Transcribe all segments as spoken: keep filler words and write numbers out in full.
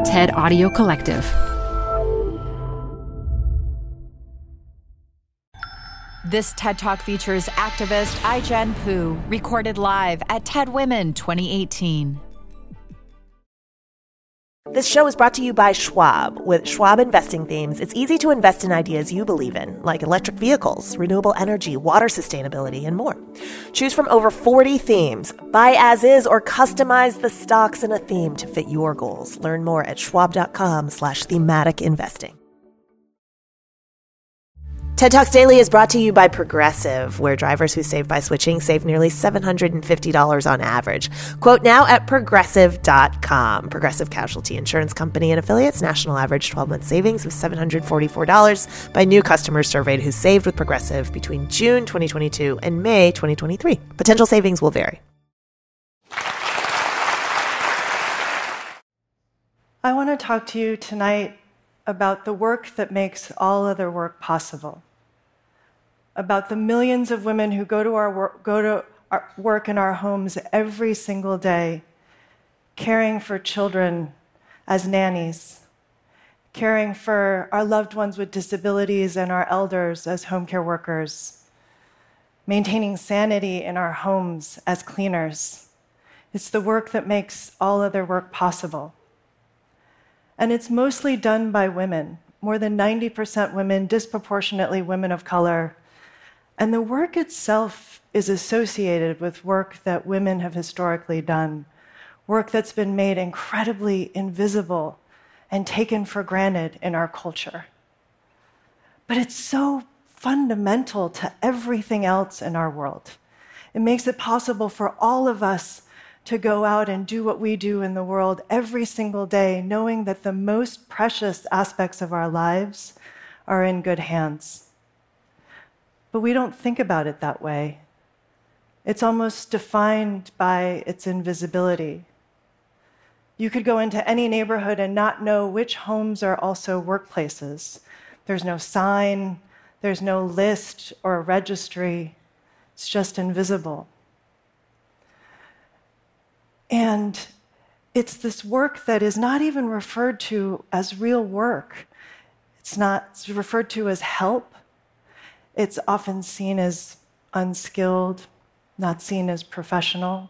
TED Audio Collective. This TED Talk features activist I-Jen Poo, recorded live at TED Women twenty eighteen. This show is brought to you by Schwab. With Schwab Investing Themes, it's easy to invest in ideas you believe in, like electric vehicles, renewable energy, water sustainability, and more. Choose from over forty themes. Buy as is or customize the stocks in a theme to fit your goals. Learn more at schwab.com slash thematic investing. TED Talks Daily is brought to you by Progressive, where drivers who save by switching save nearly seven hundred fifty dollars on average. Quote now at progressive dot com. Progressive Casualty Insurance Company and affiliates. National average twelve-month savings of seven hundred forty-four dollars by new customers surveyed who saved with Progressive between June twenty twenty-two and May twenty twenty-three. Potential savings will vary. I want to talk to you tonight about the work that makes all other work possible, about the millions of women who go to our work, go to our work in our homes every single day, caring for children as nannies, caring for our loved ones with disabilities and our elders as home care workers, maintaining sanity in our homes as cleaners. It's the work that makes all other work possible. And it's mostly done by women, more than ninety percent women, disproportionately women of color. And the work itself is associated with work that women have historically done, work that's been made incredibly invisible and taken for granted in our culture. But it's so fundamental to everything else in our world. It makes it possible for all of us to go out and do what we do in the world every single day, knowing that the most precious aspects of our lives are in good hands. But we don't think about it that way. It's almost defined by its invisibility. You could go into any neighborhood and not know which homes are also workplaces. There's no sign, there's no list or registry. It's just invisible. And it's this work that is not even referred to as real work. It's not it's referred to as help. It's often seen as unskilled, not seen as professional.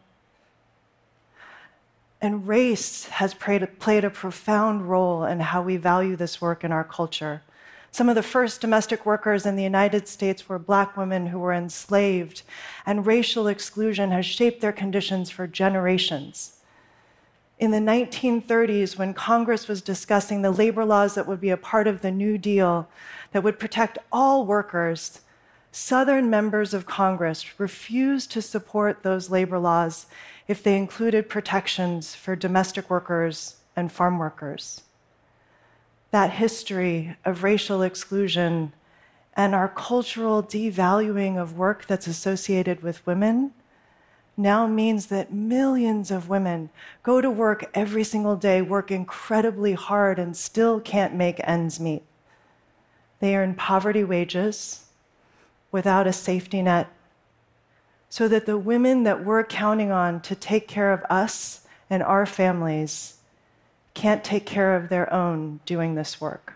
And race has played, played a profound role in how we value this work in our culture. Some of the first domestic workers in the United States were Black women who were enslaved, and racial exclusion has shaped their conditions for generations. In the nineteen thirties, when Congress was discussing the labor laws that would be a part of the New Deal that would protect all workers, Southern members of Congress refused to support those labor laws if they included protections for domestic workers and farm workers. That history of racial exclusion and our cultural devaluing of work that's associated with women now means that millions of women go to work every single day, work incredibly hard, and still can't make ends meet. They earn poverty wages without a safety net, so that the women that we're counting on to take care of us and our families can't take care of their own doing this work.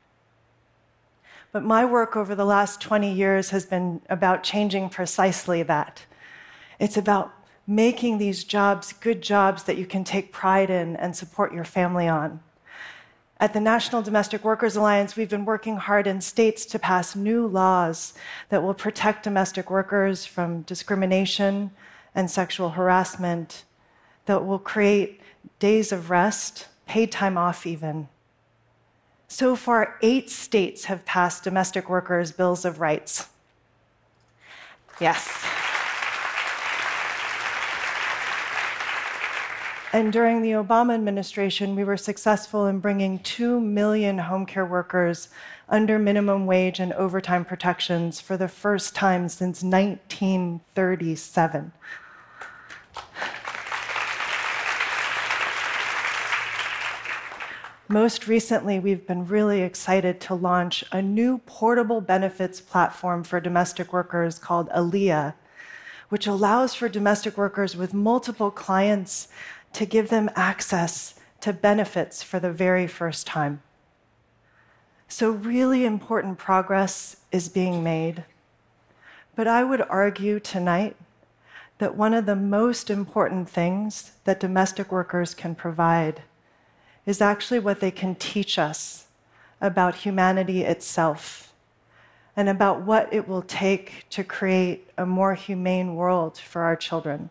But my work over the last twenty years has been about changing precisely that. It's about making these jobs good jobs that you can take pride in and support your family on. At the National Domestic Workers Alliance, we've been working hard in states to pass new laws that will protect domestic workers from discrimination and sexual harassment, that will create days of rest, paid time off even. So far, eight states have passed domestic workers' bills of rights. Yes. And during the Obama administration, we were successful in bringing two million home care workers under minimum wage and overtime protections for the first time since nineteen thirty-seven. Most recently, we've been really excited to launch a new portable benefits platform for domestic workers called Aaliyah, which allows for domestic workers with multiple clients to give them access to benefits for the very first time. So really important progress is being made. But I would argue tonight that one of the most important things that domestic workers can provide is actually what they can teach us about humanity itself and about what it will take to create a more humane world for our children.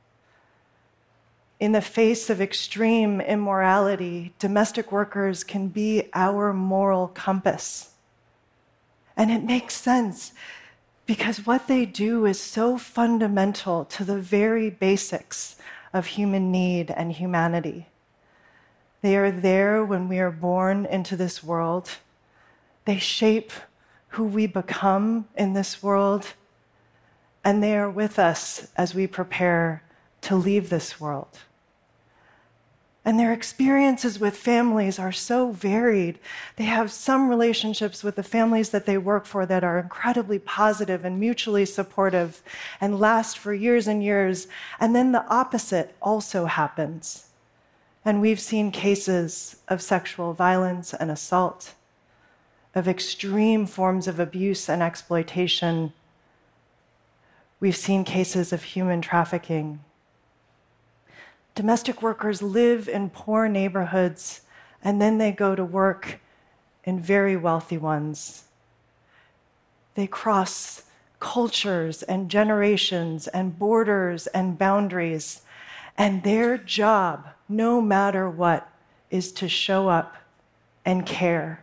In the face of extreme immorality, domestic workers can be our moral compass. And it makes sense because what they do is so fundamental to the very basics of human need and humanity. They are there when we are born into this world. They shape who we become in this world, and they are with us as we prepare to leave this world. And their experiences with families are so varied. They have some relationships with the families that they work for that are incredibly positive and mutually supportive and last for years and years. And then the opposite also happens. And we've seen cases of sexual violence and assault, of extreme forms of abuse and exploitation. We've seen cases of human trafficking. Domestic workers live in poor neighborhoods, and then they go to work in very wealthy ones. They cross cultures and generations and borders and boundaries, and their job, no matter what, is to show up and care,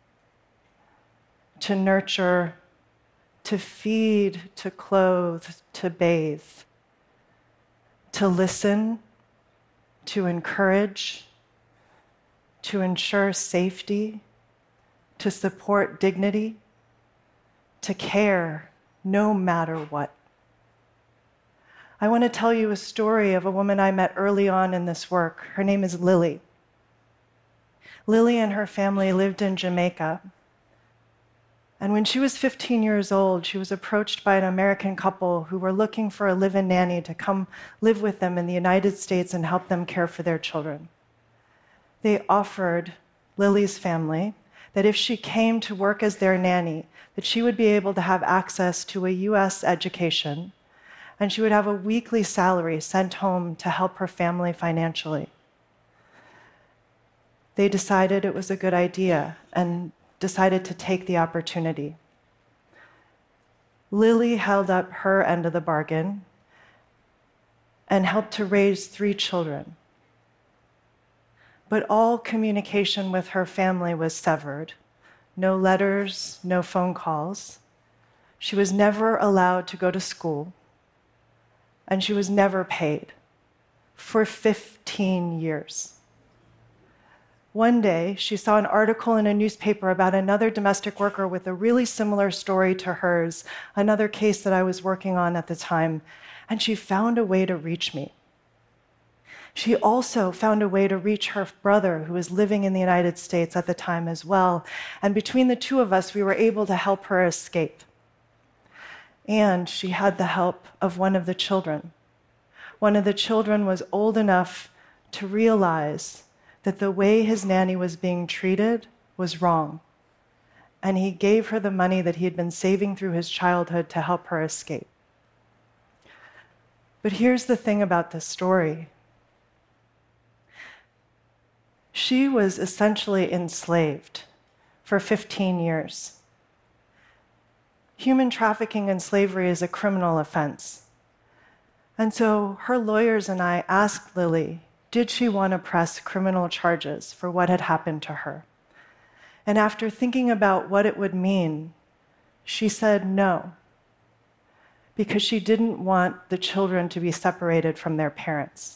to nurture, to feed, to clothe, to bathe, to listen, to encourage, to ensure safety, to support dignity, to care no matter what. I want to tell you a story of a woman I met early on in this work. Her name is Lily. Lily and her family lived in Jamaica. And when she was fifteen years old, she was approached by an American couple who were looking for a live-in nanny to come live with them in the United States and help them care for their children. They offered Lily's family that if she came to work as their nanny, that she would be able to have access to a U S education, and she would have a weekly salary sent home to help her family financially. They decided it was a good idea and decided to take the opportunity. Lily held up her end of the bargain and helped to raise three children. But all communication with her family was severed. No letters, no phone calls. She was never allowed to go to school, and she was never paid for fifteen years. One day, she saw an article in a newspaper about another domestic worker with a really similar story to hers, another case that I was working on at the time, and she found a way to reach me. She also found a way to reach her brother, who was living in the United States at the time as well, and between the two of us, we were able to help her escape. And she had the help of one of the children. One of the children was old enough to realize that the way his nanny was being treated was wrong. And he gave her the money that he had been saving through his childhood to help her escape. But here's the thing about this story. She was essentially enslaved for fifteen years. Human trafficking and slavery is a criminal offense. And so her lawyers and I asked Lily, did she want to press criminal charges for what had happened to her? And after thinking about what it would mean, she said no, because she didn't want the children to be separated from their parents.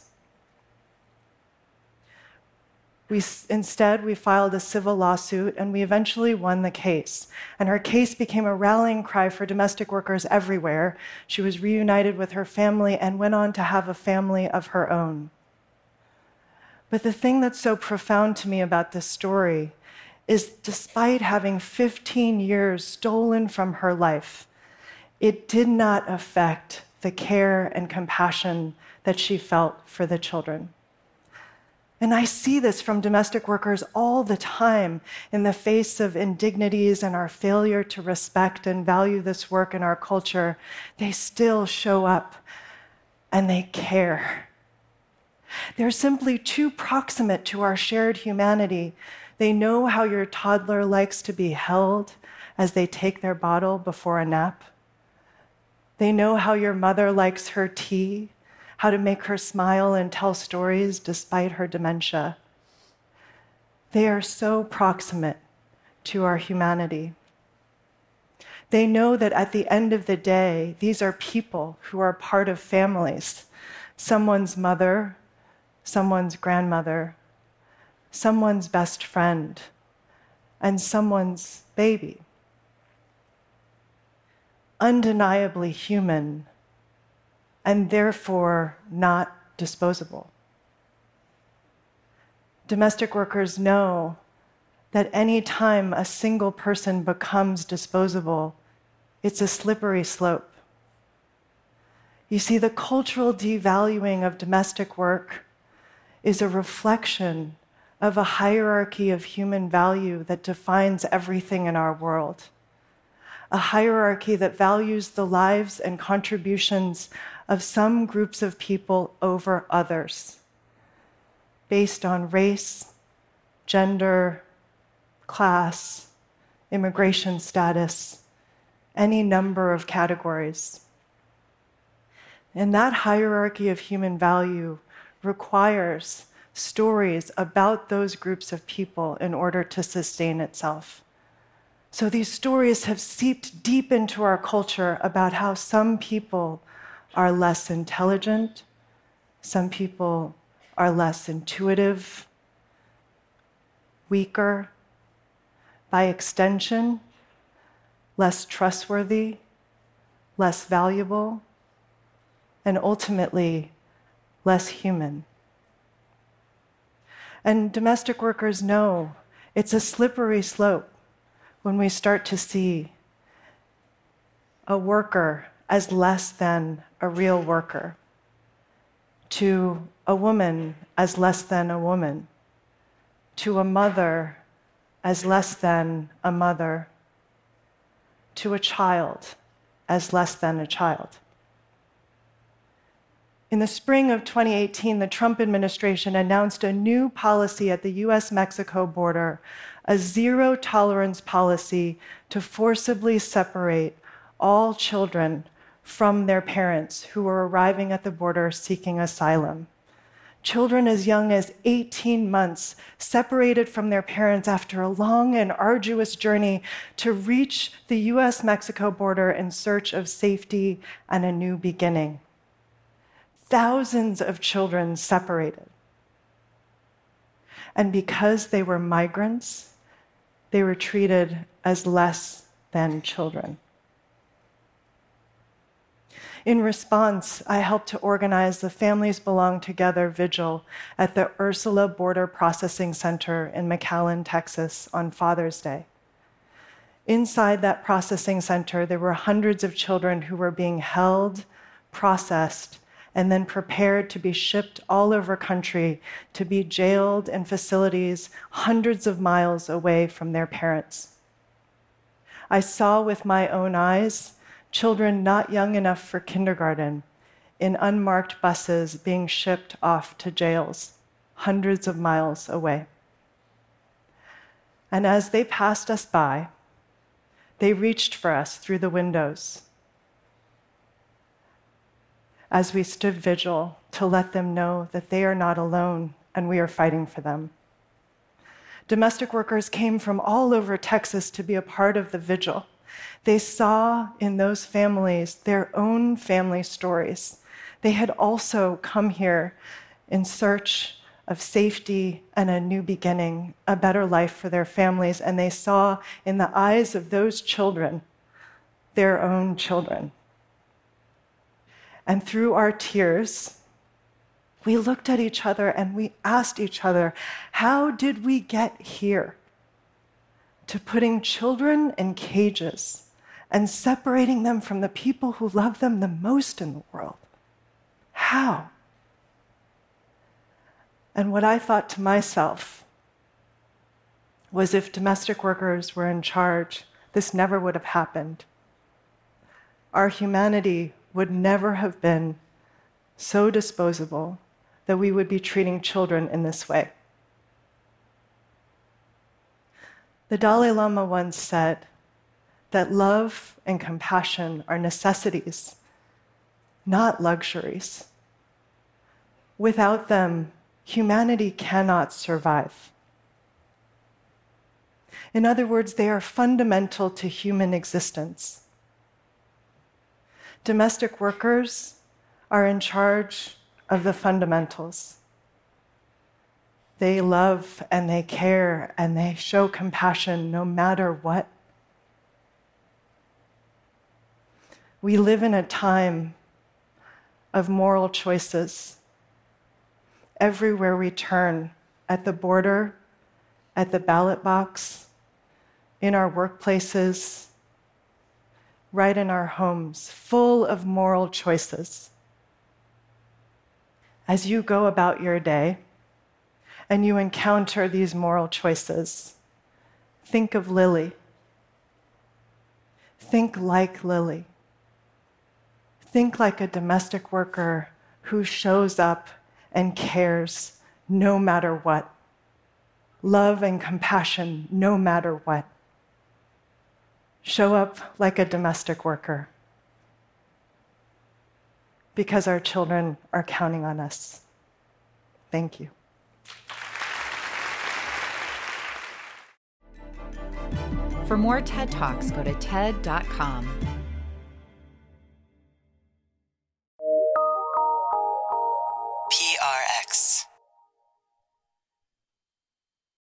We, instead, we filed a civil lawsuit, and we eventually won the case. And her case became a rallying cry for domestic workers everywhere. She was reunited with her family and went on to have a family of her own. But the thing that's so profound to me about this story is, despite having fifteen years stolen from her life, it did not affect the care and compassion that she felt for the children. And I see this from domestic workers all the time in the face of indignities and our failure to respect and value this work in our culture. They still show up and they care. They're simply too proximate to our shared humanity. They know how your toddler likes to be held as they take their bottle before a nap. They know how your mother likes her tea, how to make her smile and tell stories despite her dementia. They are so proximate to our humanity. They know that at the end of the day, these are people who are part of families, someone's mother, someone's grandmother, someone's best friend, and someone's baby. Undeniably human, and therefore not disposable. Domestic workers know that any time a single person becomes disposable, it's a slippery slope. You see, the cultural devaluing of domestic work is a reflection of a hierarchy of human value that defines everything in our world. A hierarchy that values the lives and contributions of some groups of people over others, based on race, gender, class, immigration status, any number of categories. And that hierarchy of human value requires stories about those groups of people in order to sustain itself. So these stories have seeped deep into our culture about how some people are less intelligent, some people are less intuitive, weaker, by extension, less trustworthy, less valuable, and ultimately less human. And domestic workers know it's a slippery slope when we start to see a worker as less than a real worker, to a woman as less than a woman, to a mother as less than a mother, to a child as less than a child. In the spring of twenty eighteen, the Trump administration announced a new policy at the U S Mexico border, a zero-tolerance policy to forcibly separate all children from their parents who were arriving at the border seeking asylum. Children as young as eighteen months separated from their parents after a long and arduous journey to reach the U S Mexico border in search of safety and a new beginning. Thousands of children separated. And because they were migrants, they were treated as less than children. In response, I helped to organize the Families Belong Together vigil at the Ursula Border Processing Center in McAllen, Texas, on Father's Day. Inside that processing center, there were hundreds of children who were being held, processed, and then prepared to be shipped all over country to be jailed in facilities hundreds of miles away from their parents. I saw with my own eyes children not young enough for kindergarten in unmarked buses being shipped off to jails hundreds of miles away. And as they passed us by, they reached for us through the windows as we stood vigil to let them know that they are not alone and we are fighting for them. Domestic workers came from all over Texas to be a part of the vigil. They saw in those families their own family stories. They had also come here in search of safety and a new beginning, a better life for their families, and they saw in the eyes of those children their own children. And through our tears, we looked at each other and we asked each other, how did we get here? To putting children in cages and separating them from the people who love them the most in the world. How? And what I thought to myself was, if domestic workers were in charge, this never would have happened. Our humanity would never have been so disposable that we would be treating children in this way. The Dalai Lama once said that love and compassion are necessities, not luxuries. Without them, humanity cannot survive. In other words, they are fundamental to human existence. Domestic workers are in charge of the fundamentals. They love and they care and they show compassion no matter what. We live in a time of moral choices. Everywhere we turn, at the border, at the ballot box, in our workplaces, right in our homes, full of moral choices. As you go about your day and you encounter these moral choices, think of Lily. Think like Lily. Think like a domestic worker who shows up and cares no matter what. Love and compassion no matter what. Show up like a domestic worker, because our children are counting on us. Thank you. For more TED Talks, go to T E D dot com.